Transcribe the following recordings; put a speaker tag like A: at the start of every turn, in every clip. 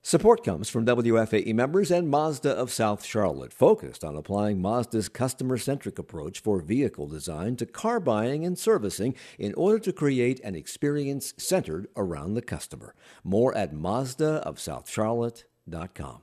A: Support comes from WFAE members and Mazda of South Charlotte, focused on applying Mazda's customer-centric approach for vehicle design to car buying and servicing in order to create an experience centered around the customer. More at MazdaofSouthCharlotte.com.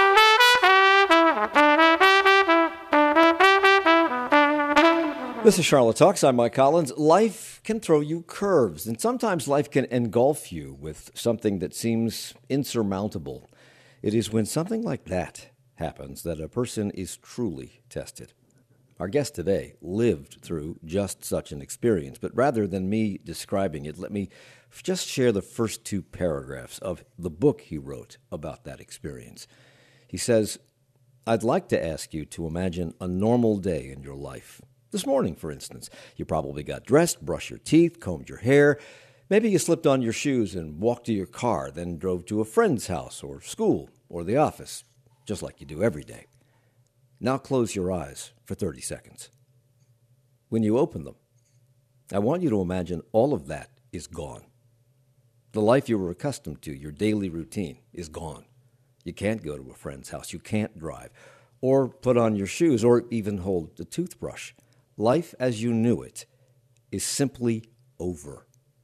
A: This is Charlotte Talks. I'm Mike Collins. Life can throw you curves, and sometimes life can engulf you with something that seems insurmountable. It is when something like that happens that a person is truly tested. Our guest today lived through just such an experience, but rather than me describing it, let me just share the first two paragraphs of the book he wrote about that experience. He says, "I'd like to ask you to imagine a normal day in your life. This morning, for instance, you probably got dressed, brushed your teeth, combed your hair. Maybe you slipped on your shoes and walked to your car, then drove to a friend's house or school or the office, just like you do every day. Now close your eyes for 30 seconds. When you open them, I want you to imagine all of that is gone. The life you were accustomed to, your daily routine, is gone. You can't go to a friend's house, you can't drive, or put on your shoes, or even hold the toothbrush. Life as you knew it is simply over."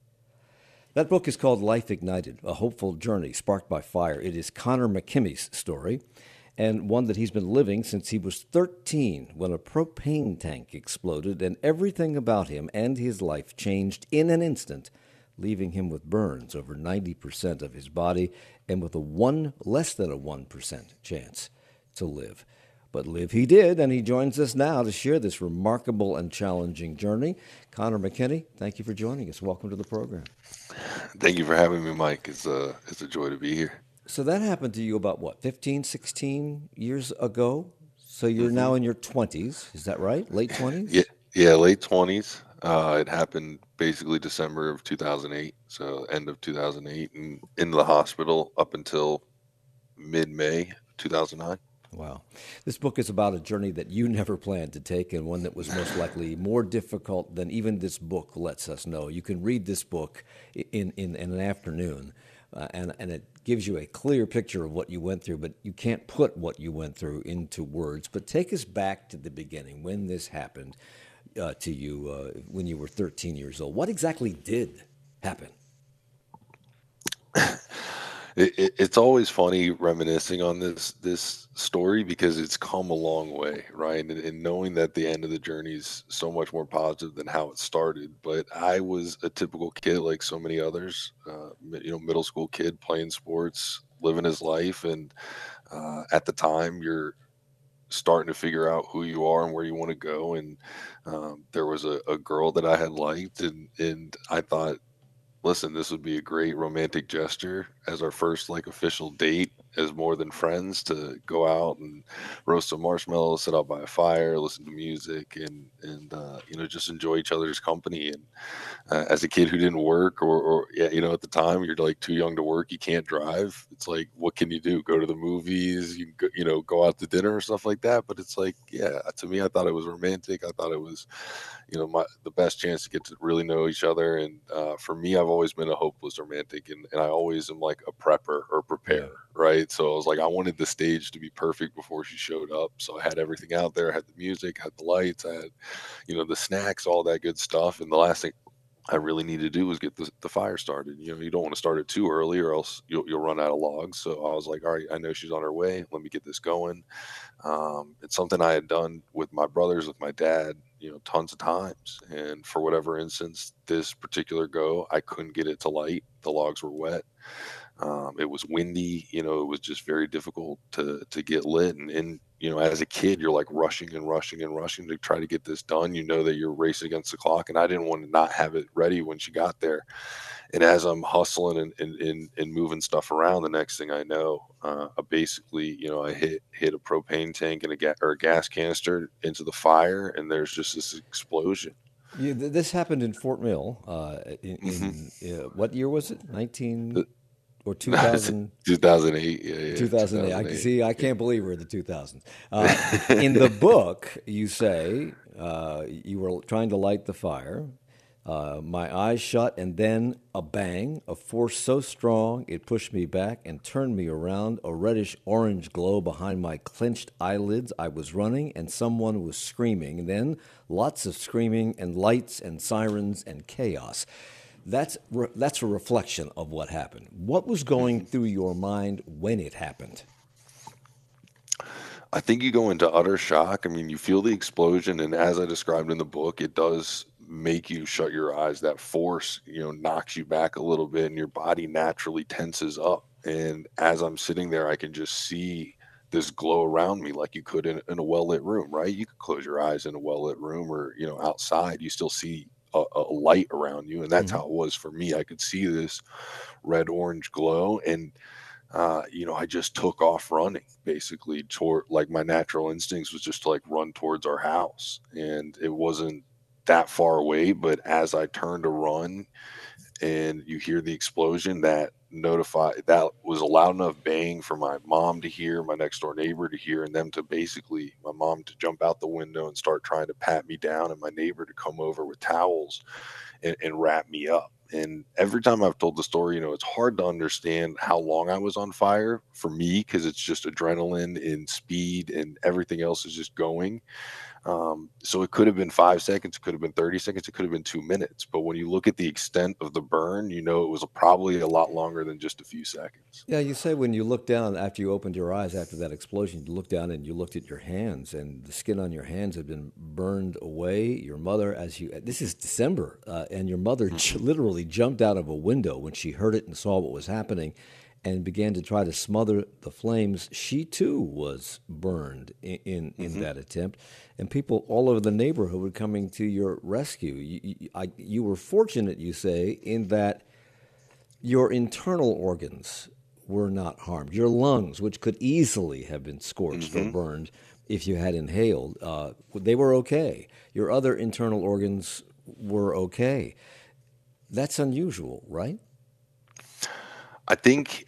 A: That book is called Life Ignited, A Hopeful Journey Sparked by Fire. It is Connor McKimmy's story, and one that he's been living since he was 13 when a propane tank exploded and everything about him and his life changed in an instant, leaving him with burns over 90% of his body and with less than a 1% chance to live. But live he did, and he joins us now to share this remarkable and challenging journey. Connor McKinney, thank you for joining us. Welcome to the program.
B: Thank you for having me, Mike. It's a joy to be here.
A: So that happened to you about, 15, 16 years ago? So you're now in your 20s, is that right? Late 20s?
B: Yeah, late 20s. It happened basically December of 2008, so end of 2008, and in the hospital up until mid-May 2009.
A: Wow. This book is about a journey that you never planned to take, and one that was most likely more difficult than even this book lets us know. You can read this book in an afternoon, and it gives you a clear picture of what you went through, but you can't put what you went through into words. But take us back to the beginning, when this happened to you when you were 13 years old. What exactly did happen?
B: It's always funny reminiscing on this story because it's come a long way, right? And knowing that the end of the journey is so much more positive than how it started. But I was a typical kid like so many others, middle school kid playing sports, living his life. And at the time, you're starting to figure out who you are and where you want to go. And there was a girl that I had liked, and I thought, listen, this would be a great romantic gesture as our first official date as more than friends, to go out and roast some marshmallows, sit out by a fire, listen to music, and just enjoy each other's company. And as a kid who didn't work or at the time you're too young to work, you can't drive. It's like, what can you do? Go to the movies, you can go out to dinner or stuff like that. But it's to me, I thought it was romantic. I thought it was, the best chance to get to really know each other. And for me, I've always been a hopeless romantic, and I always am like a prepper or preparer, right? So I was like, I wanted the stage to be perfect before she showed up. So I had everything out there. I had the music, I had the lights, I had, the snacks, all that good stuff. And the last thing I really needed to do was get the fire started. You don't want to start it too early, or else you'll run out of logs. So I was like, all right, I know she's on her way. Let me get this going. It's something I had done with my brothers, with my dad, tons of times. And for whatever instance, this particular go, I couldn't get it to light. The logs were wet. It was windy. It was just very difficult to get lit. And as a kid, you're like rushing and rushing and rushing to try to get this done. That you're racing against the clock, and I didn't want to not have it ready when she got there. And as I'm hustling and moving stuff around, the next thing I know, I basically, I hit a propane tank and a gas canister into the fire, and there's just this explosion.
A: This happened in Fort Mill. What year was it? 2000?
B: 2008. Yeah,
A: 2008. I can't believe we're in the 2000s. In the book, you say you were trying to light the fire. My eyes shut, and then a bang, a force so strong it pushed me back and turned me around, a reddish orange glow behind my clenched eyelids. I was running, and someone was screaming. And then lots of screaming, and lights, and sirens, and chaos. That's a reflection of what happened. What was going through your mind when it happened?
B: I think you go into utter shock. I mean, you feel the explosion, and as I described in the book, it does make you shut your eyes. That force, knocks you back a little bit, and your body naturally tenses up. And as I'm sitting there, I can just see this glow around me, like you could in a well lit room, right? You could close your eyes in a well lit room, or outside, you still see a light around you, and that's how it was for me. I could see this red orange glow, and I just took off running basically toward, like, my natural instincts was just to like run towards our house. And it wasn't that far away, but as I turned to run and you hear the explosion, that was a loud enough bang for my mom to hear, my next door neighbor to hear, and them to basically, my mom to jump out the window and start trying to pat me down, and my neighbor to come over with towels and wrap me up. And every time I've told the story, it's hard to understand how long I was on fire for me, because it's just adrenaline and speed and everything else is just going. So it could have been 5 seconds, it could have been 30 seconds, it could have been 2 minutes. But when you look at the extent of the burn, it was probably a lot longer than just a few seconds.
A: Yeah, you say when you look down after you opened your eyes after that explosion, you looked down and you looked at your hands, and the skin on your hands had been burned away. Your mother, this is December, and your mother literally jumped out of a window when she heard it and saw what was happening, and began to try to smother the flames. She too was burned in that attempt, and people all over the neighborhood were coming to your rescue. You were fortunate, you say, in that your internal organs were not harmed. Your lungs, which could easily have been scorched or burned if you had inhaled, they were okay. Your other internal organs were okay. That's unusual, right?
B: I think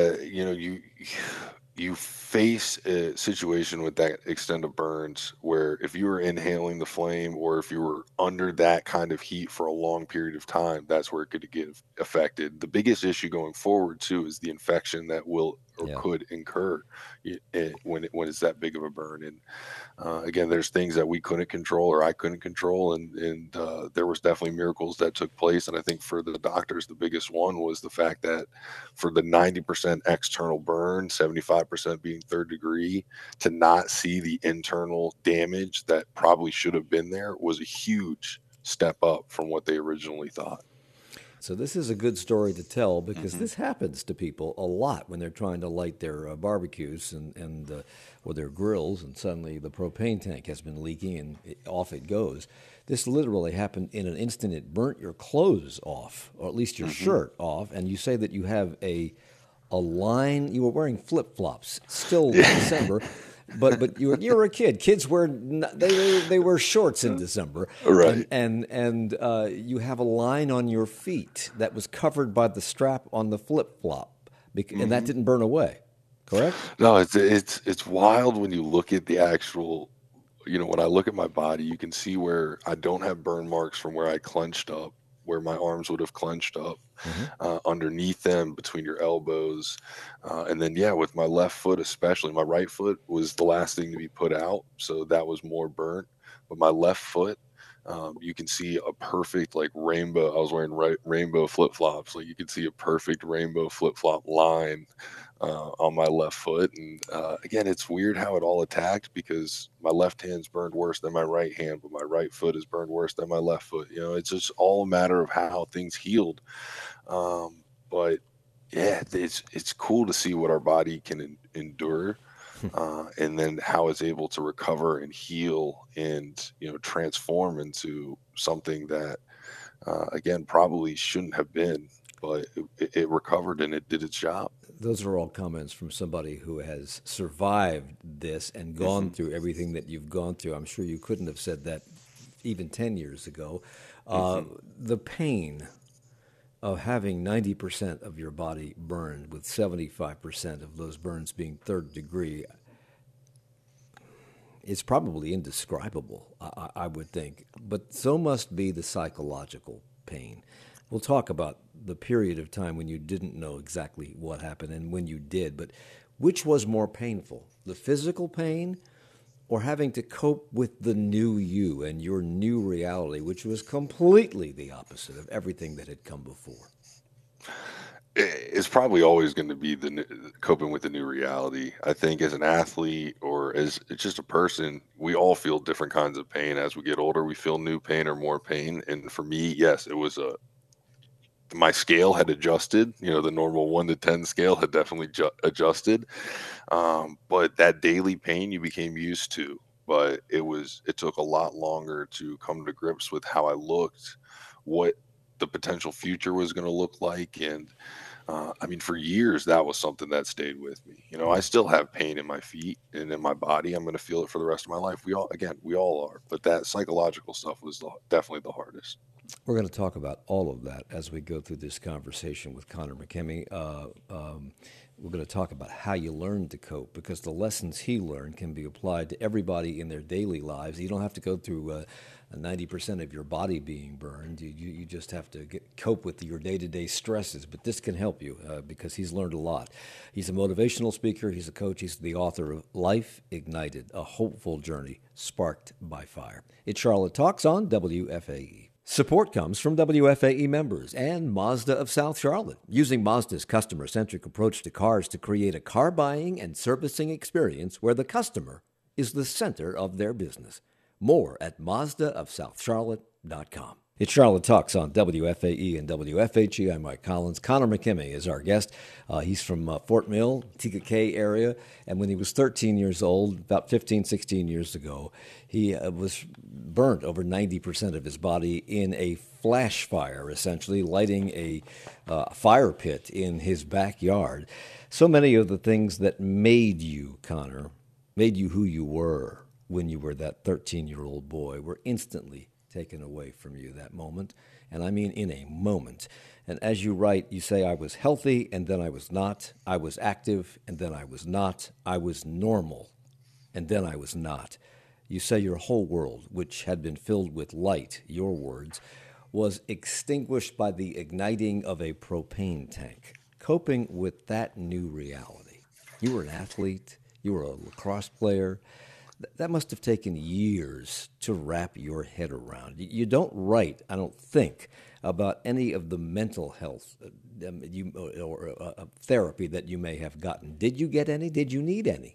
B: you face a situation with that extent of burns where if you were inhaling the flame, or if you were under that kind of heat for a long period of time, that's where it could get affected. The biggest issue going forward too is the infection that will or
A: Yeah.
B: could incur when it's that big of a burn. And again, there's things that we couldn't control, or I couldn't control, and there was definitely miracles that took place. And I think for the doctors, the biggest one was the fact that for the 90% external burn, 75% being third degree, to not see the internal damage that probably should have been there was a huge step up from what they originally thought.
A: So this is a good story to tell, because
B: hmm
A: this happens to people a lot when they're trying to light their barbecues or their grills, and suddenly the propane tank has been leaking and off it goes. This literally happened in an instant. It burnt your clothes off, or at least your shirt off, and you say that you have a line. You were wearing flip flops, still December. But you're a kid. Kids they wear shorts in December,
B: Right.
A: and you have a line on your feet that was covered by the strap on the flip flop, and that didn't burn away. Correct?
B: No, it's wild when you look at the actual. When I look at my body, you can see where I don't have burn marks from where I clenched up, where my arms would have clenched up, underneath them, between your elbows. And then, yeah, with my left foot, especially, my right foot was the last thing to be put out. So that was more burnt. But my left foot, you can see a perfect, like, rainbow. I was wearing rainbow flip flops. Like, you can see a perfect rainbow flip flop line on my left foot. And again, it's weird how it all attacked, because my left hand's burned worse than my right hand, but my right foot is burned worse than my left foot. It's just all a matter of how things healed. But yeah, it's cool to see what our body can endure, and then how it's able to recover and heal and transform into something that again probably shouldn't have been, but it recovered and it did its job.
A: Those are all comments from somebody who has survived this and gone
B: hmm
A: through everything that you've gone through. I'm sure you couldn't have said that even 10 years ago.
B: hmm
A: The pain of having 90% of your body burned, with 75% of those burns being third degree, is probably indescribable, I would think. But so must be the psychological pain. We'll talk about the period of time when you didn't know exactly what happened and when you did, but which was more painful, the physical pain or having to cope with the new you and your new reality, which was completely the opposite of everything that had come before?
B: It's probably always going to be coping with the new reality. I think as an athlete or as just a person, we all feel different kinds of pain. As we get older, we feel new pain or more pain. And for me, yes, it was my scale had adjusted. The normal 1 to 10 scale had definitely adjusted. But that daily pain you became used to. But it took a lot longer to come to grips with how I looked, what the potential future was going to look like, and I mean, for years, that was something that stayed with me. I still have pain in my feet and in my body. I'm going to feel it for the rest of my life. We all are. But that psychological stuff was definitely the hardest.
A: We're going to talk about all of that as we go through this conversation with Connor McKimmey. We're going to talk about how you learn to cope, because the lessons he learned can be applied to everybody in their daily lives. You don't have to go through 90% of your body being burned. You just have to cope with your day-to-day stresses. But this can help you because he's learned a lot. He's a motivational speaker. He's a coach. He's the author of Life Ignited, A Hopeful Journey Sparked by Fire. It's Charlotte Talks on WFAE. Support comes from WFAE members and Mazda of South Charlotte, using Mazda's customer-centric approach to cars to create a car buying and servicing experience where the customer is the center of their business. More at MazdaofSouthCharlotte.com. It's Charlotte Talks on WFAE and WFHE. I'm Mike Collins. Connor McKimmey is our guest. He's from Fort Mill, Tega area. And when he was 13 years old, about 15, 16 years ago, he was burnt over 90% of his body in a flash fire, essentially, lighting a fire pit in his backyard. So many of the things that made you, Connor, made you who you were when you were that 13-year-old boy were instantly taken away from you that moment, and I mean in a moment. And as you write, you say, I was healthy, and then I was not. I was active, and then I was not. I was normal, and then I was not. You say your whole world, which had been filled with light, your words, was extinguished by the igniting of a propane tank. Coping with that new reality. You were an athlete. You were a lacrosse player. That must have taken years to wrap your head around. You don't write, I don't think, about any of the mental health or therapy that you may have gotten. Did you get any? Did you need any?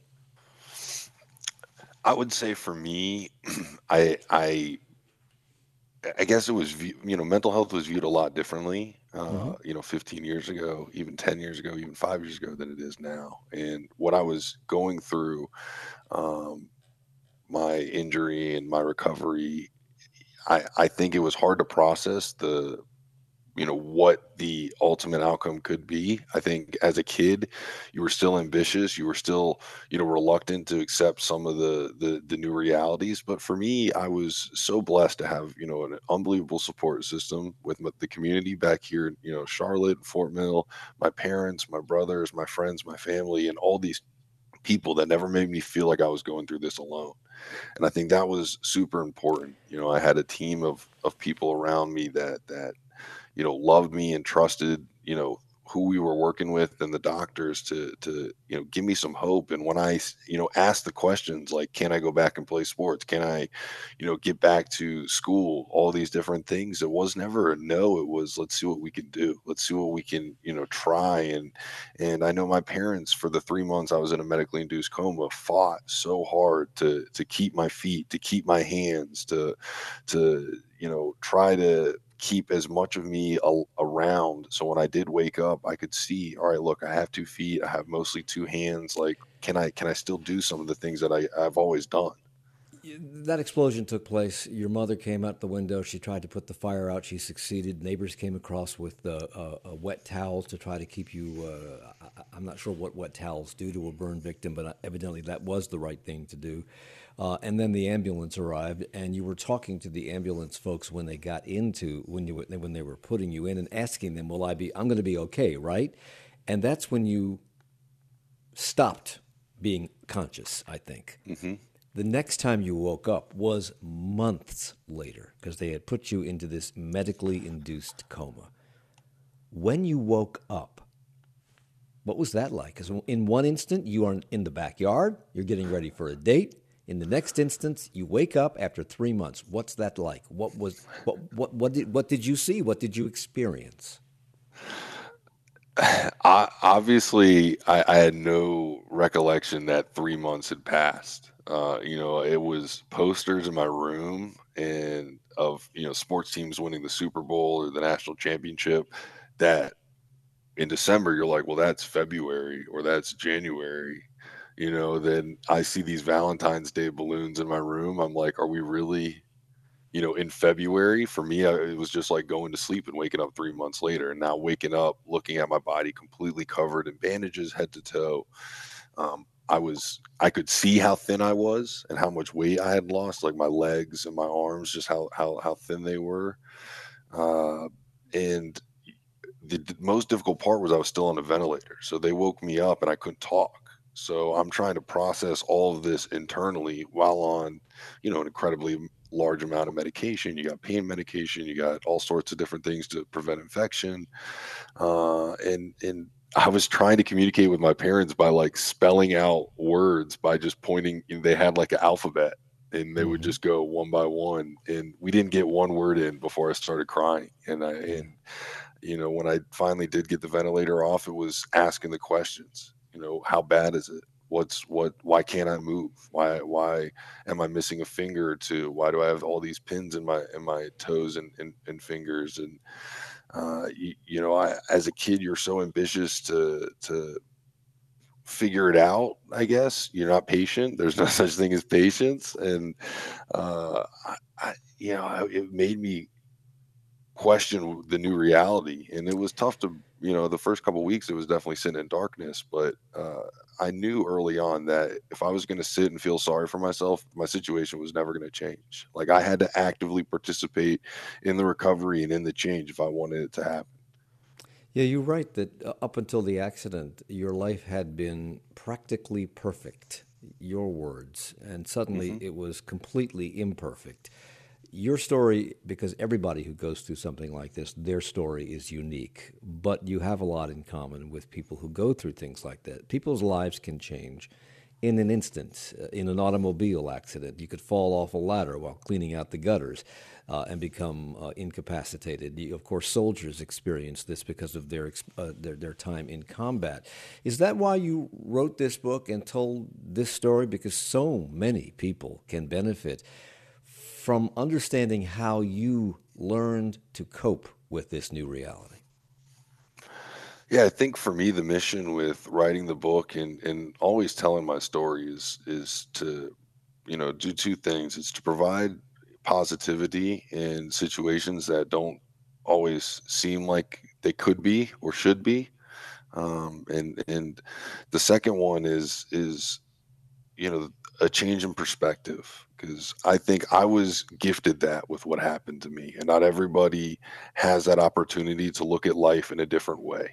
B: I would say for me, I guess it was mental health was viewed a lot differently. 15 years ago, even 10 years ago, even 5 years ago than it is now. And what I was going through. My injury and my recovery, I think it was hard to process what the ultimate outcome could be. I think as a kid, you were still ambitious. You were still, reluctant to accept some of the new realities. But for me, I was so blessed to have, an unbelievable support system with the community back here, Charlotte, Fort Mill, my parents, my brothers, my friends, my family, and all these people that never made me feel like I was going through this alone. And I think that was super important. I had a team of people around me that loved me and trusted, who we were working with and the doctors to give me some hope. And when I, asked the questions like, can I go back and play sports? Can I, get back to school? All these different things. It was never a no. It was, let's see what we can do. Let's see what we can, try. And I know my parents, for the 3 months I was in a medically induced coma, fought so hard to keep my feet, to keep my hands, to try to keep as much of me around. So when I did wake up, I could see, all right, look, I have 2 feet. I have mostly 2 hands. Like, can I still do some of the things that I've always done?
A: That explosion took place. Your mother came out the window. She tried to put the fire out. She succeeded. Neighbors came across with a wet towel to try to keep you. I'm not sure what wet towels do to a burn victim, but evidently that was the right thing to do. And then the ambulance arrived, and you were talking to the ambulance folks when they got into when they were putting you in and asking them, "Will I be? I'm going to be okay, right?" And that's when you stopped being conscious, I think.
B: Mm-hmm.
A: The next time you woke up was months later because they had put you into this medically induced coma. When you woke up, what was that like? Because in one instant, you are in the backyard, you're getting ready for a date. In the next instance, you wake up after 3 months. What's that like? What did you see? What did you experience?
B: I had no recollection that 3 months had passed. It was posters in my room and of sports teams winning the Super Bowl or the national championship. That in December you're like, well, that's February or that's January. Then I see these Valentine's Day balloons in my room. I'm like, are we really in February? For me, it was just like going to sleep and waking up 3 months later. And now waking up, looking at my body completely covered in bandages, head to toe. I could see how thin I was and how much weight I had lost, like my legs and my arms, just how thin they were. And the most difficult part was I was still on a ventilator. So they woke me up and I couldn't talk. So I'm trying to process all of this internally while on, an incredibly large amount of medication. You got pain medication, you got all sorts of different things to prevent infection. And I was trying to communicate with my parents by like spelling out words by just pointing. They had like an alphabet and they would
A: Mm-hmm.
B: just go one by one. And we didn't get one word in before I started crying. When I finally did get the ventilator off, it was asking the questions. How bad is it? Why can't I move? Why am I missing a finger or two? Why do I have all these pins in my toes and fingers? And as a kid, you're so ambitious to figure it out. I guess you're not patient. There's no such thing as patience. And it made me question the new reality. And it was tough to, the first couple of weeks, it was definitely sitting in darkness. But I knew early on that if I was going to sit and feel sorry for myself, my situation was never going to change. Like I had to actively participate in the recovery and in the change if I wanted it to happen.
A: Yeah, you're right that up until the accident, your life had been practically perfect, your words, and suddenly
B: Hmm.
A: it was completely imperfect. Your story, because everybody who goes through something like this, their story is unique, but you have a lot in common with people who go through things like that. People's lives can change in an instant. In an automobile accident, you could fall off a ladder while cleaning out the gutters and become incapacitated. Of course, soldiers experience this because of their time in combat. Is that why you wrote this book and told this story? Because so many people can benefit from understanding how you learned to cope with this new reality.
B: Yeah, I think for me, the mission with writing the book and always telling my story is to, do two things. It's to provide positivity in situations that don't always seem like they could be or should be. And the second one is you know a change in perspective, because I think I was gifted that with what happened to me, and not everybody has that opportunity to look at life in a different way,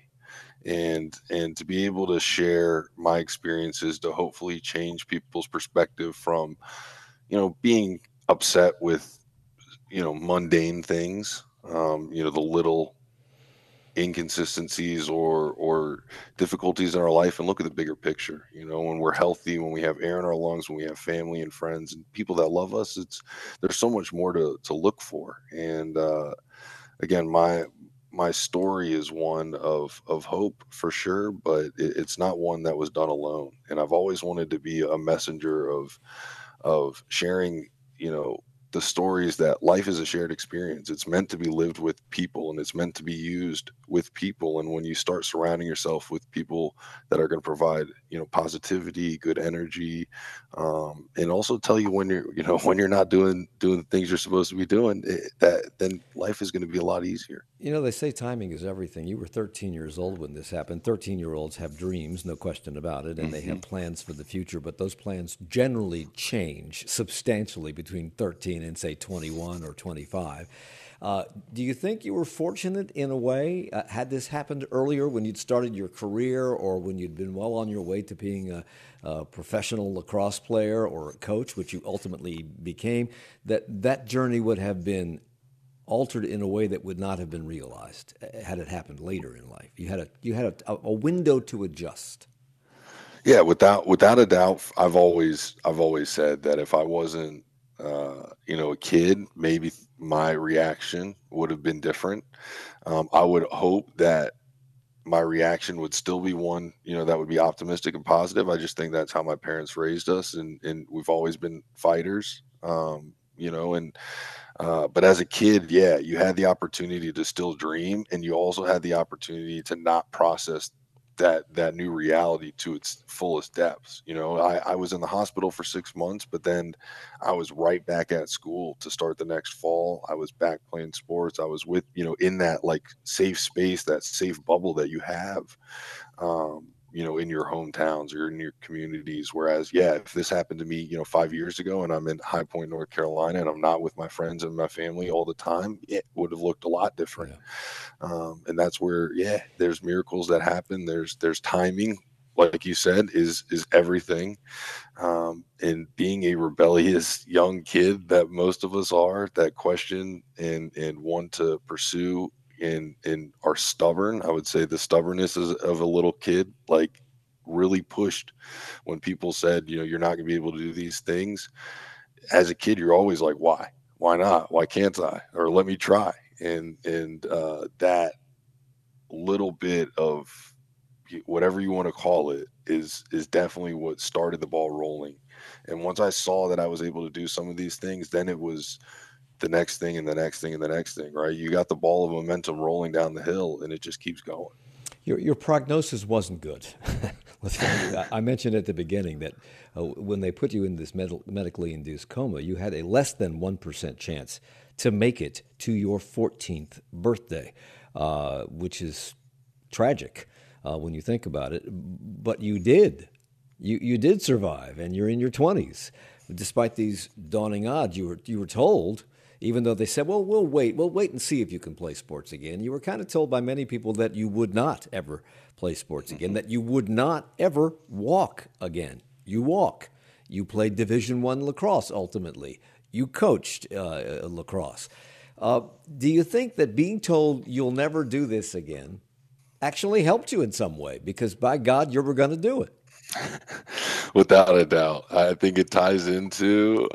B: and to be able to share my experiences to hopefully change people's perspective from being upset with mundane things, the little inconsistencies or difficulties in our life, and look at the bigger picture. When we're healthy, when we have air in our lungs, when we have family and friends and people that love us, there's so much more to look for. And again, my story is one of hope for sure, but it's not one that was done alone. And I've always wanted to be a messenger of sharing, the stories that life is a shared experience. It's meant to be lived with people, and it's meant to be used with people. And when you start surrounding yourself with people that are going to provide, positivity, good energy, and also tell you when you're, when you're not doing the things you're supposed to be doing, that then life is going to be a lot easier.
A: They say timing is everything. You were 13 years old when this happened. 13-year-olds have dreams, no question about it, and they
B: Hmm.
A: have plans for the future, but those plans generally change substantially between 13 and, say, 21 or 25. Uh, do you think you were fortunate in a way? Had this happened earlier when you'd started your career or when you'd been well on your way to being a professional lacrosse player or a coach, which you ultimately became, that journey would have been altered in a way that would not have been realized had it happened later in life? You had a window to adjust.
B: Yeah, without a doubt, I've always said that if I wasn't a kid, maybe my reaction would have been different. I would hope that my reaction would still be one, that would be optimistic and positive. I just think that's how my parents raised us, and we've always been fighters. And but as a kid, yeah, you had the opportunity to still dream, and you also had the opportunity to not process that new reality to its fullest depths. I was in the hospital for 6 months, but then I was right back at school to start the next fall. I was back playing sports. I was with, in that like safe space, that safe bubble that you have, in your hometowns or in your communities. Whereas, yeah, if this happened to me, 5 years ago and I'm in High Point, North Carolina, and I'm not with my friends and my family all the time, it would have looked a lot different.
A: Yeah.
B: And that's where, yeah, there's miracles that happen. There's timing, like you said, is everything. And being a rebellious young kid that most of us are, that question and want to pursue and are stubborn. I would say the stubbornness of a little kid, like, really pushed when people said, you're not going to be able to do these things. As a kid, you're always like, why not, why can't I, or let me try. And that little bit of whatever you want to call it is definitely what started the ball rolling. And once I saw that I was able to do some of these things, then it was the next thing and the next thing and the next thing, right? You got the ball of momentum rolling down the hill and it just keeps going.
A: Your prognosis wasn't good. I mentioned at the beginning that when they put you in this medically induced coma, you had a less than 1% chance to make it to your 14th birthday, which is tragic when you think about it. But you did. You did survive, and you're in your 20s. Despite these daunting odds, you were told, even though they said, "Well, we'll wait and see if you can play sports again." You were kind of told by many people that you would not ever play sports again, that you would not ever walk again. You walk. You played Division I lacrosse. Ultimately, you coached lacrosse. Do you think that being told you'll never do this again actually helped you in some way? Because by God, you were going to do it.
B: Without a doubt, I think it ties into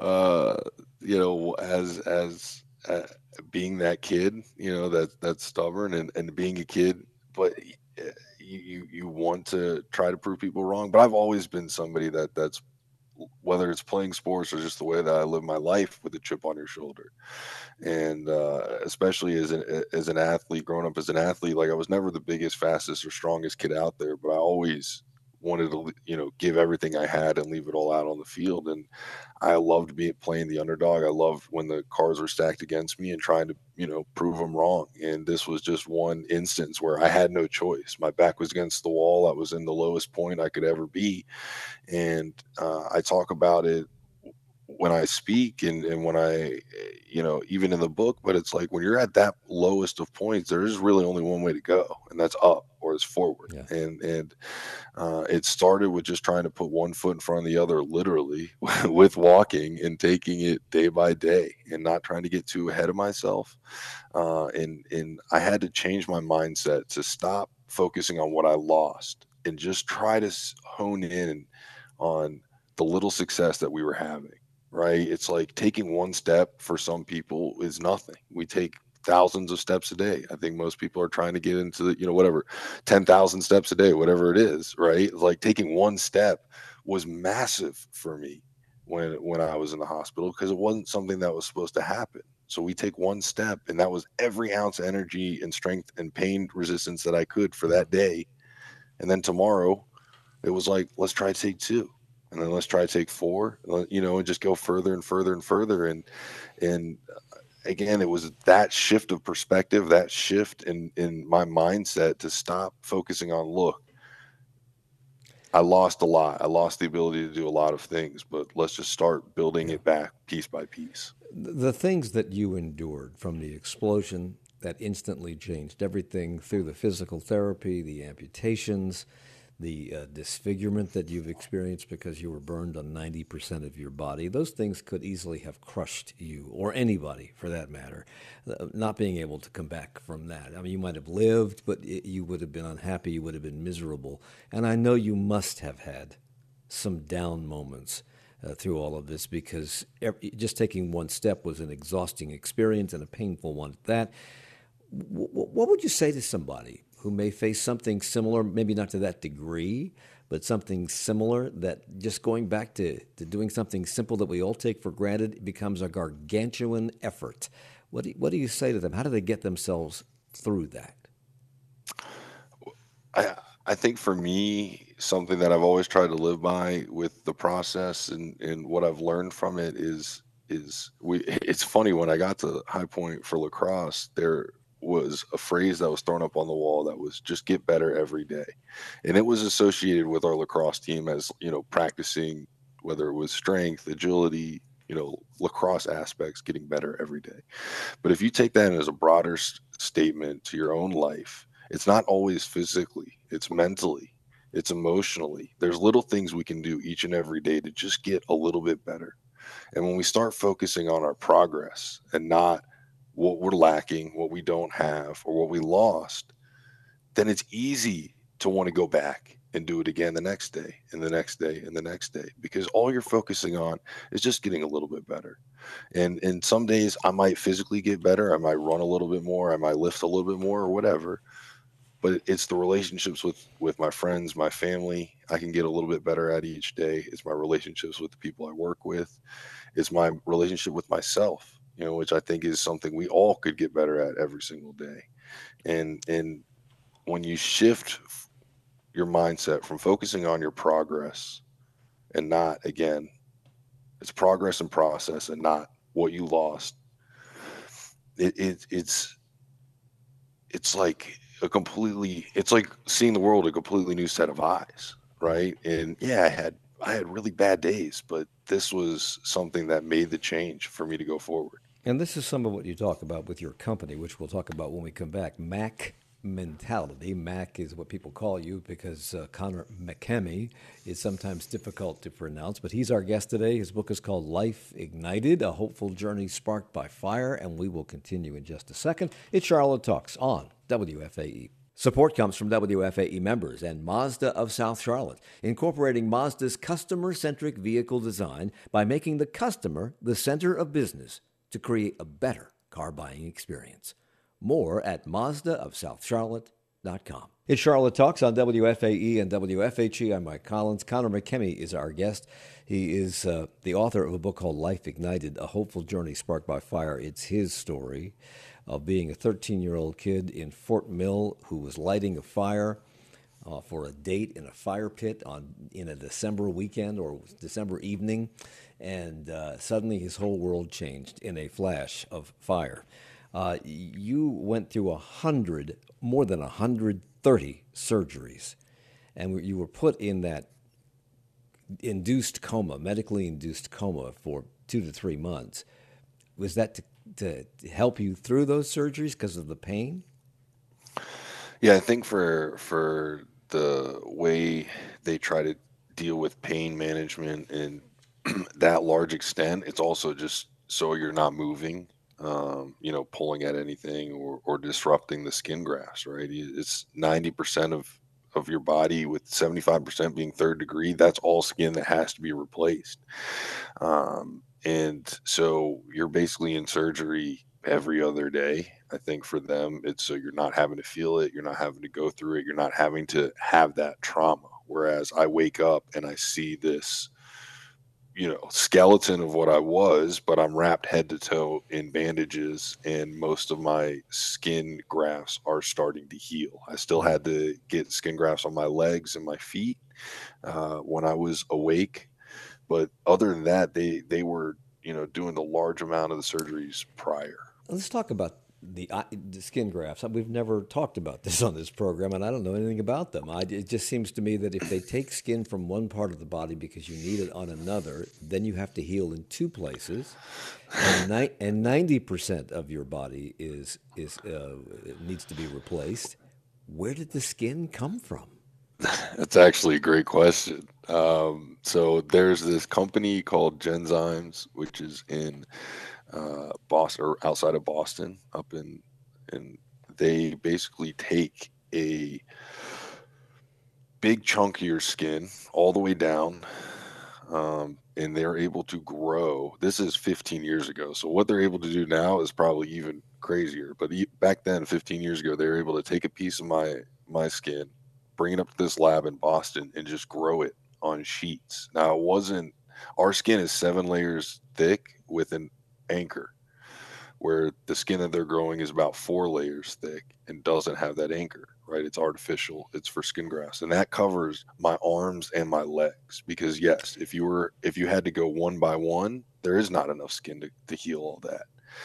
B: as being that kid, that's stubborn and being a kid, but you want to try to prove people wrong. But I've always been somebody that's, whether it's playing sports or just the way that I live my life, with a chip on your shoulder. And especially as an athlete, growing up as an athlete, like, I was never the biggest, fastest, or strongest kid out there, but I always wanted to, give everything I had and leave it all out on the field. And I loved playing the underdog. I loved when the cards were stacked against me and trying to, prove them wrong. And this was just one instance where I had no choice. My back was against the wall. I was in the lowest point I could ever be. And I talk about it when I speak, and when I, even in the book. But it's like, when you're at that lowest of points, there is really only one way to go, and that's up, or it's forward.
A: Yeah.
B: And it started with just trying to put one foot in front of the other, literally, with walking and taking it day by day, and not trying to get too ahead of myself. And I had to change my mindset to stop focusing on what I lost and just try to hone in on the little success that we were having. Right? It's like taking one step for some people is nothing. We take thousands of steps a day. I think most people are trying to get into the, whatever, 10,000 steps a day, whatever it is, right? Like, taking one step was massive for me when I was in the hospital, because it wasn't something that was supposed to happen. So we take one step, and that was every ounce of energy and strength and pain resistance that I could for that day. And then tomorrow, it was like, let's try to take two, and then let's try to take four, and just go further and further and further. And again, it was that shift of perspective, that shift in my mindset, to stop focusing on look. I lost a lot. I lost the ability to do a lot of things, but let's just start building
A: Yeah.
B: it back piece by piece.
A: The things that you endured from the explosion that instantly changed everything through the physical therapy, the amputations, the disfigurement that you've experienced because you were burned on 90% of your body, those things could easily have crushed you or anybody for that matter. Not being able to come back from that. I mean, you might have lived, but you would have been unhappy, you would have been miserable. And I know you must have had some down moments through all of this because just taking one step was an exhausting experience and a painful one at that. What would you say to somebody who may face something similar, maybe not to that degree, but something similar that just going back to doing something simple that we all take for granted becomes a gargantuan effort? What do you say to them? How do they get themselves through that?
B: I I think for me, something that I've always tried to live by with the process and what I've learned from it is we it's funny when I got to High Point for lacrosse, there was a phrase that was thrown up on the wall that was just get better every day. And it was associated with our lacrosse team as, practicing whether it was strength, agility, lacrosse aspects, getting better every day. But if you take that as a broader statement to your own life, it's not always physically, it's mentally, it's emotionally. There's little things we can do each and every day to just get a little bit better. And when we start focusing on our progress and not what we're lacking, what we don't have, or what we lost, then it's easy to want to go back and do it again the next day and the next day and the next day because all you're focusing on is just getting a little bit better. And some days I might physically get better, I might run a little bit more, I might lift a little bit more or whatever, but it's the relationships with my friends, my family, I can get a little bit better at each day. It's my relationships with the people I work with. It's my relationship with myself, which I think is something we all could get better at every single day. And when you shift your mindset from focusing on your progress and not again, it's progress and process and not what you lost. It's like it's like seeing the world a completely new set of eyes, right? And yeah, I had really bad days, but this was something that made the change for me to go forward.
A: And this is some of what you talk about with your company, which we'll talk about when we come back. Mac mentality. Mac is what people call you because Connor McKemmy is sometimes difficult to pronounce, but he's our guest today. His book is called Life Ignited, A Hopeful Journey Sparked by Fire, and we will continue in just a second. It's Charlotte Talks on WFAE. Support comes from WFAE members and Mazda of South Charlotte, incorporating Mazda's customer-centric vehicle design by making the customer the center of business to create a better car buying experience. More at mazdaofsouthcharlotte.com. It's Charlotte Talks on WFAE and WFHE. I'm Mike Collins. Connor McKemmy is our guest. He is the author of a book called Life Ignited, A Hopeful Journey Sparked by Fire. It's his story of being a 13-year-old kid in Fort Mill who was lighting a fire for a date in a fire pit in a December weekend or December evening, and suddenly his whole world changed in a flash of fire. You went through more than 130 surgeries, and you were put in that medically induced coma for 2 to 3 months. Was that to help you through those surgeries because of the pain?
B: Yeah, I think for the way they try to deal with pain management and that large extent, it's also just so you're not moving, pulling at anything or disrupting the skin grafts, right? It's 90% of your body with 75% being third degree. That's all skin that has to be replaced. And so you're basically in surgery every other day. I think for them, it's so you're not having to feel it, you're not having to go through it, you're not having to have that trauma. Whereas I wake up and I see this, skeleton of what I was, but I'm wrapped head to toe in bandages, and most of my skin grafts are starting to heal. I still had to get skin grafts on my legs and my feet when I was awake, but other than that, they were doing a large amount of the surgeries prior.
A: Let's talk about the skin grafts. We've never talked about this on this program, and I don't know anything about them. It just seems to me that if they take skin from one part of the body because you need it on another, then you have to heal in two places, and 90% of your body needs to be replaced. Where did the skin come from?
B: That's actually a great question. So there's this company called Genzymes, which is in Boston or outside of Boston, and they basically take a big chunk of your skin all the way down, and they're able to grow. This is 15 years ago, so what they're able to do now is probably even crazier. But back then, 15 years ago, they were able to take a piece of my skin, bring it up to this lab in Boston, and just grow it on sheets. Now, it wasn't our skin is 7 layers thick with an anchor, where the skin that they're growing is about 4 layers thick and doesn't have that anchor, right? It's artificial. It's for skin grafts. And that covers my arms and my legs. Because yes, if you had to go one by one, there is not enough skin to heal all that.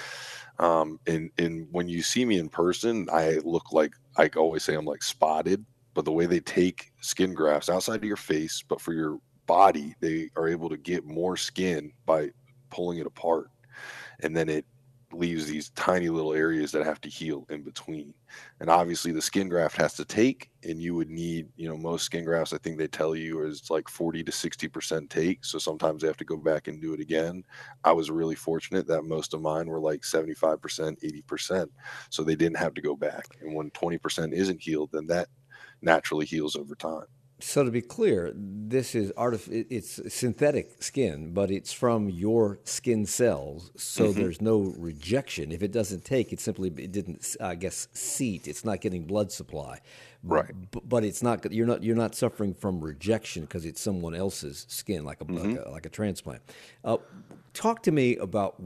B: And when you see me in person, I look like, I always say I'm like spotted, but the way they take skin grafts outside of your face, but for your body, they are able to get more skin by pulling it apart. And then it leaves these tiny little areas that have to heal in between. And obviously the skin graft has to take, and you would need, most skin grafts, I think they tell you, is like 40 to 60% take. So sometimes they have to go back and do it again. I was really fortunate that most of mine were like 75%, 80%. So they didn't have to go back. And when 20% isn't healed, then that naturally heals over time.
A: So to be clear, this is it's synthetic skin, but it's from your skin cells, so
B: Hmm.
A: there's no rejection. If it doesn't take, it didn't, I guess, seat. It's not getting blood supply,
B: Right.
A: but it's not. You're not suffering from rejection because it's someone else's skin, like a
B: Hmm.
A: like a transplant. Uh, Talk to me about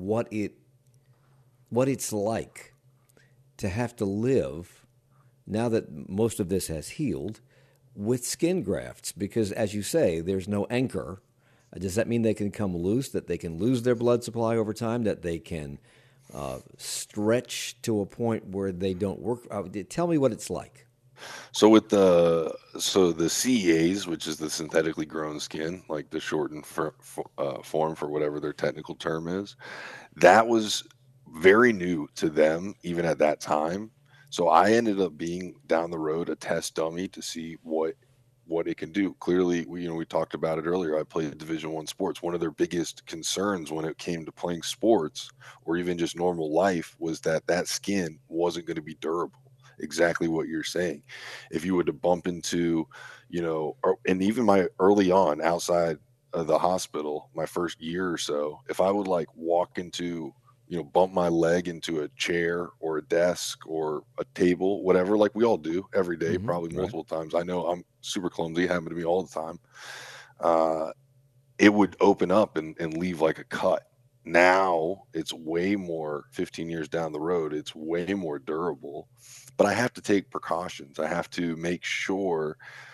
A: what it's like to have to live now that most of this has healed with skin grafts, because as you say, there's no anchor. Does that mean they can come loose, that they can lose their blood supply over time, that they can stretch to a point where they don't work? Tell me what it's like.
B: So the CEAs, which is the synthetically grown skin, like the shortened form for whatever their technical term is, that was very new to them even at that time. So I ended up being down the road a test dummy to see what it can do. Clearly, we talked about it earlier. I played Division I sports. One of their biggest concerns when it came to playing sports or even just normal life was that skin wasn't going to be durable. Exactly what you're saying. If you were to bump into, and even my early on outside of the hospital, my first year or so, if I would like walk into, bump my leg into a chair or a desk or a table, whatever, like we all do every day, probably
A: Right.
B: multiple times. I know I'm super clumsy, it happened to me all the time. Uh, it would open up and leave like a cut. Now it's way more, 15 years down the road, it's way more durable, but I have to take precautions. I have to make sure,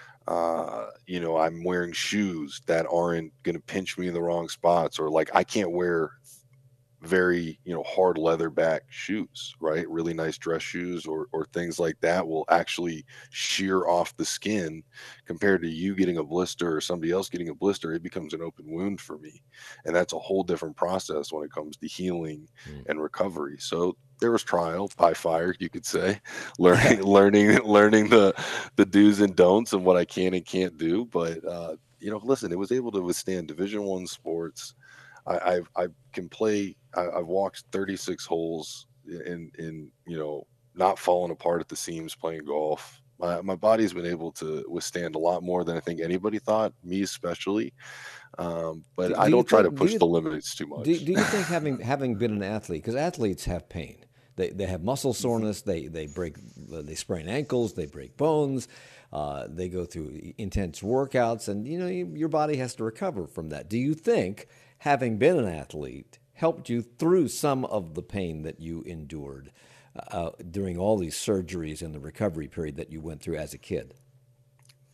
B: I'm wearing shoes that aren't going to pinch me in the wrong spots, or like I can't wear very hard leather back shoes, right? Really nice dress shoes or things like that will actually shear off the skin. Compared to you getting a blister or somebody else getting a blister, it becomes an open wound for me, and that's a whole different process when it comes to healing
A: Mm.
B: and recovery. So there was trial by fire, you could say,
A: Yeah.
B: learning the do's and don'ts and what I can and can't do. But listen, it was able to withstand Division I sports. I can play. I've walked 36 holes in not falling apart at the seams playing golf. My body's been able to withstand a lot more than I think anybody thought, me especially. But I
A: Do you
B: don't try to
A: think?
B: push the limits too much.
A: Do you think having been an athlete, because athletes have pain, they have muscle
B: Hmm.
A: soreness, they sprain ankles, they break bones, they go through intense workouts, and your body has to recover from that. Do you think having been an athlete helped you through some of the pain that you endured during all these surgeries and the recovery period that you went through as a kid?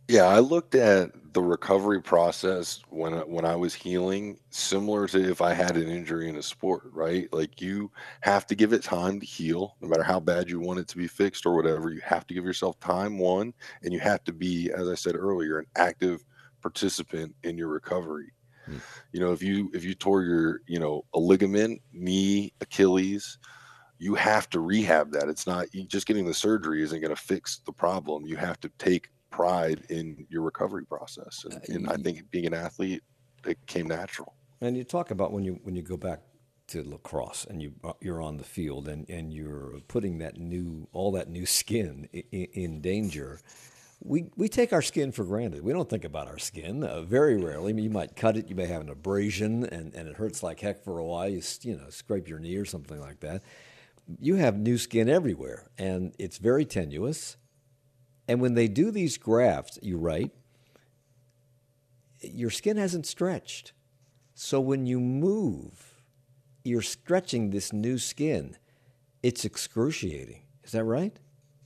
B: Yeah, I looked at the recovery process when I was healing, similar to if I had an injury in a sport, right? Like you have to give it time to heal, no matter how bad you want it to be fixed or whatever. You have to give yourself time, one, and you have to be, as I said earlier, an active participant in your recovery.
A: Hmm.
B: If you tore your, a ligament, knee, Achilles, you have to rehab that. It's not just getting the surgery isn't going to fix the problem. You have to take pride in your recovery process, and I think being an athlete, it came natural.
A: And you talk about when you go back to lacrosse and you're on the field and you're putting that new all that new skin in danger. We take our skin for granted. We don't think about our skin. Very rarely. I mean, you might cut it. You may have an abrasion, and it hurts like heck for a while. You scrape your knee or something like that. You have new skin everywhere, and it's very tenuous. And when they do these grafts, you write, your skin hasn't stretched. So when you move, you're stretching this new skin. It's excruciating. Is that right?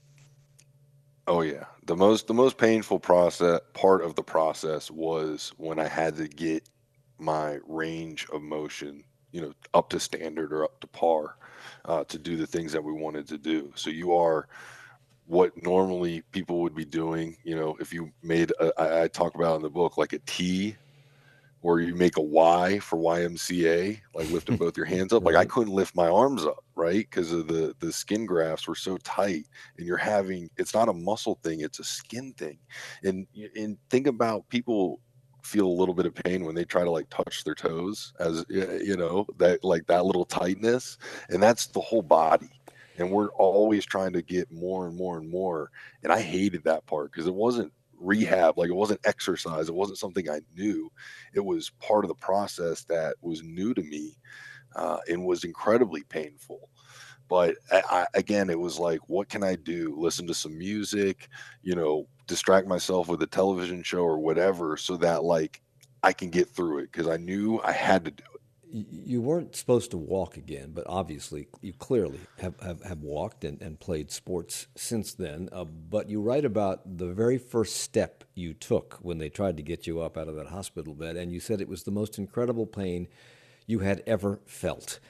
B: Oh yeah, the most painful process part of the process was when I had to get my range of motion, up to standard or up to par, to do the things that we wanted to do. So you are what normally people would be doing. If you made, I talk about in the book, like a T, or you make a Y for YMCA, like lifting both your hands up. Like I
A: Right.
B: couldn't lift my arms up, right? Because of the skin grafts were so tight, and it's not a muscle thing, it's a skin thing. And think about people feel a little bit of pain when they try to like touch their toes, as that, like that little tightness, and that's the whole body. And we're always trying to get more and more and more. And I hated that part because it wasn't rehab, like it wasn't exercise, it wasn't something I knew. It was part of the process that was new to me, and was incredibly painful. But again, it was like, what can I do? Listen to some music, distract myself with a television show or whatever, so that like I can get through it, because I knew I had to do it.
A: You weren't supposed to walk again, but obviously you clearly have walked and played sports since then. But you write about the very first step you took when they tried to get you up out of that hospital bed, and you said it was the most incredible pain you had ever felt.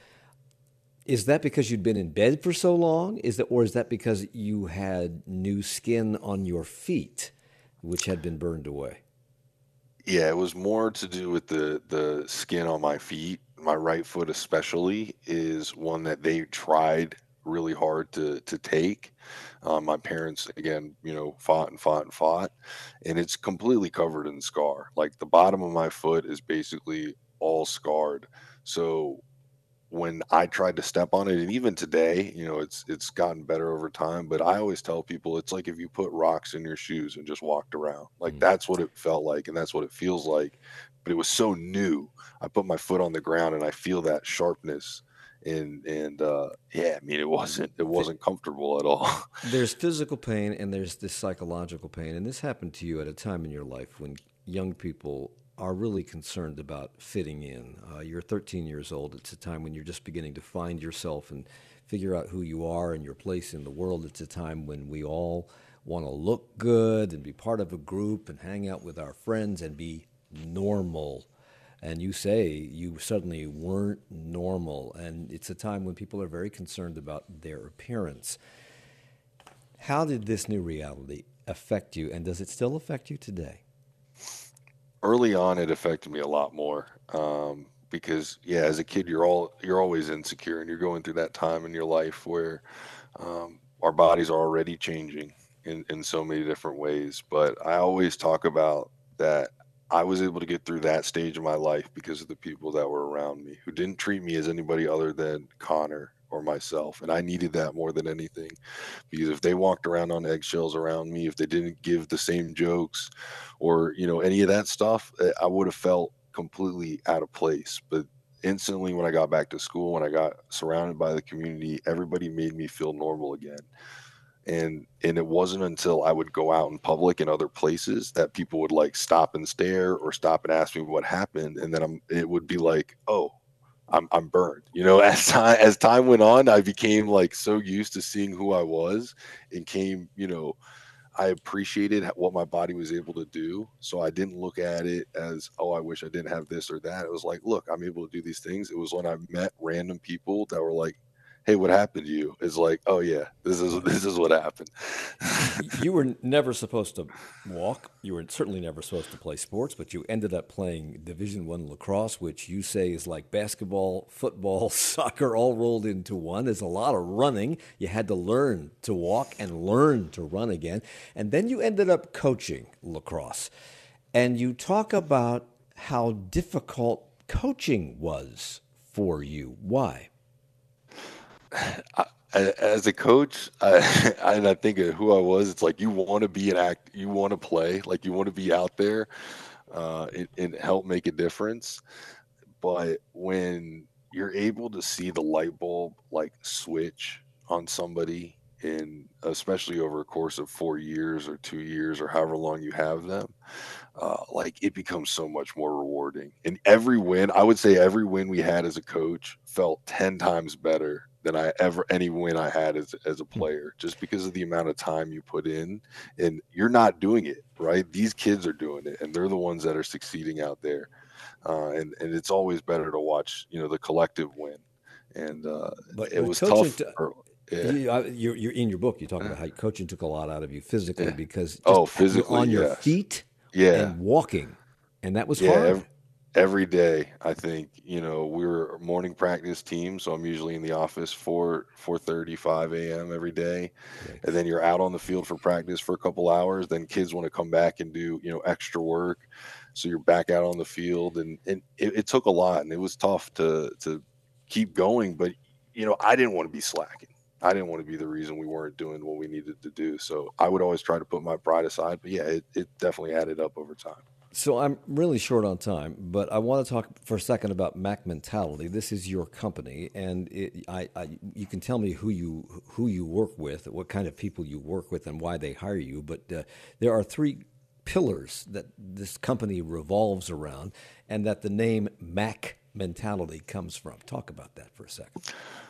A: Is that because you'd been in bed for so long? Or is that because you had new skin on your feet, which had been burned away?
B: Yeah, it was more to do with the skin on my feet. My right foot especially is one that they tried really hard to take. My parents again, fought and fought and fought, and it's completely covered in scar. Like the bottom of my foot is basically all scarred. So when I tried to step on it, and even today, it's gotten better over time. But I always tell people it's like if you put rocks in your shoes and just walked around. Like
A: Mm.
B: that's what it felt like, and that's what it feels like. But it was so new. I put my foot on the ground and I feel that sharpness, and yeah, I mean it wasn't comfortable at all.
A: There's physical pain and there's this psychological pain. And this happened to you at a time in your life when young people are really concerned about fitting in. You're 13 years old. It's a time when you're just beginning to find yourself and figure out who you are and your place in the world. It's a time when we all want to look good and be part of a group and hang out with our friends and be normal. And you say you suddenly weren't normal. And it's a time when people are very concerned about their appearance. How did this new reality affect you, and does it still affect you today?
B: Early on, it affected me a lot more, because yeah, as a kid, you're always insecure, and you're going through that time in your life where, our bodies are already changing in so many different ways. But I always talk about that I was able to get through that stage of my life because of the people that were around me, who didn't treat me as anybody other than Connor or myself. And I needed that more than anything, because if they walked around on eggshells around me, if they didn't give the same jokes or, any of that stuff, I would have felt completely out of place. But instantly when I got back to school, when I got surrounded by the community, everybody made me feel normal again. And it wasn't until I would go out in public in other places that people would like stop and stare or stop and ask me what happened, and then it would be like, oh, I'm burned. As time went on, I became like so used to seeing who I was, and came, I appreciated what my body was able to do. So I didn't look at it as, oh, I wish I didn't have this or that. It was like, look, I'm able to do these things. It was when I met random people that were like, hey, what happened to you? It's like, oh yeah, this is what happened.
A: You were never supposed to walk. You were certainly never supposed to play sports, but you ended up playing Division I lacrosse, which you say is like basketball, football, soccer, all rolled into one. There's a lot of running. You had to learn to walk and learn to run again. And then you ended up coaching lacrosse. And you talk about how difficult coaching was for you. Why?
B: As a coach, and I think of who I was, it's like you want to be you want to play, like you want to be out there and help make a difference. But when you're able to see the light bulb like switch on somebody, in especially over a course of 4 years or 2 years or however long you have them, like it becomes so much more rewarding. And every win, I would say every win we had as a coach felt 10 times better than any win I had as a player, just because of the amount of time you put in. And you're not doing it, right? These kids are doing it, and they're the ones that are succeeding out there. And it's always better to watch, the collective win. And
A: But
B: it was
A: coaching,
B: tough. Yeah.
A: you're in your book. You talk about how coaching took a lot out of you physically
B: Yeah.
A: because
B: Physically,
A: you're on your
B: yes.
A: feet
B: Yeah.
A: and walking, and that was
B: Yeah.
A: hard.
B: Every day, I think, we were a morning practice team, so I'm usually in the office 4:30, 5 a.m. every day.
A: Okay.
B: And then you're out on the field for practice for a couple hours. Then kids want to come back and do, extra work. So you're back out on the field, and it took a lot, and it was tough to keep going. But, I didn't want to be slacking. I didn't want to be the reason we weren't doing what we needed to do. So I would always try to put my pride aside. But yeah, it definitely added up over time.
A: So I'm really short on time, but I want to talk for a second about Mac Mentality. This is your company, and you can tell me who you work with, what kind of people you work with, and why they hire you. But there are three pillars that this company revolves around, and that the name Mac Mentality comes from. Talk about that for a second.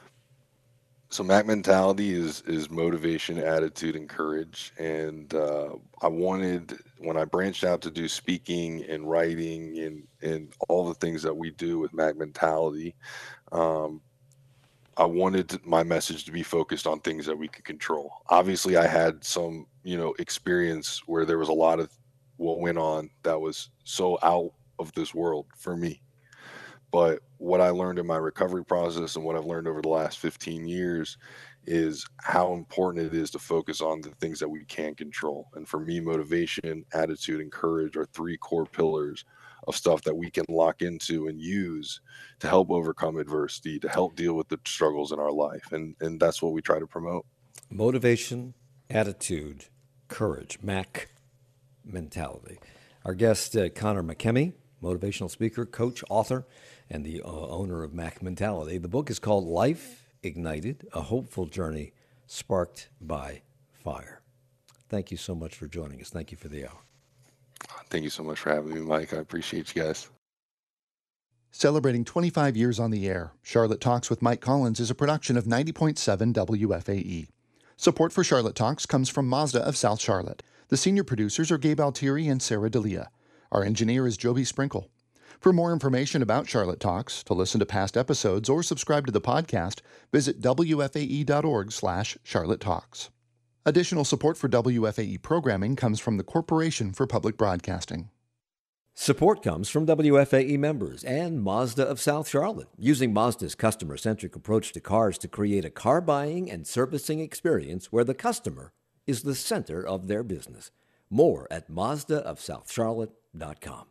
B: So Mac Mentality is motivation, attitude, and courage. And I wanted, when I branched out to do speaking and writing and all the things that we do with Mac Mentality, I wanted my message to be focused on things that we could control. Obviously, I had some, experience where there was a lot of what went on that was so out of this world for me. But what I learned in my recovery process and what I've learned over the last 15 years is how important it is to focus on the things that we can control. And for me, motivation, attitude, and courage are three core pillars of stuff that we can lock into and use to help overcome adversity, to help deal with the struggles in our life. And that's what we try to promote.
A: Motivation, attitude, courage, Mac Mentality. Our guest, Connor McKemmey, motivational speaker, coach, author, and the owner of Mac Mentality. The book is called Life Ignited, A Hopeful Journey Sparked by Fire. Thank you so much for joining us. Thank you for the hour.
B: Thank you so much for having me, Mike. I appreciate you guys.
C: Celebrating 25 years on the air, Charlotte Talks with Mike Collins is a production of 90.7 WFAE. Support for Charlotte Talks comes from Mazda of South Charlotte. The senior producers are Gabe Altieri and Sarah D'Elia. Our engineer is Joby Sprinkle. For more information about Charlotte Talks, to listen to past episodes, or subscribe to the podcast, visit wfae.org/Charlotte Talks. Additional support for WFAE programming comes from the Corporation for Public Broadcasting.
A: Support comes from WFAE members and Mazda of South Charlotte, using Mazda's customer-centric approach to cars to create a car buying and servicing experience where the customer is the center of their business. More at MazdaofSouthCharlotte.com.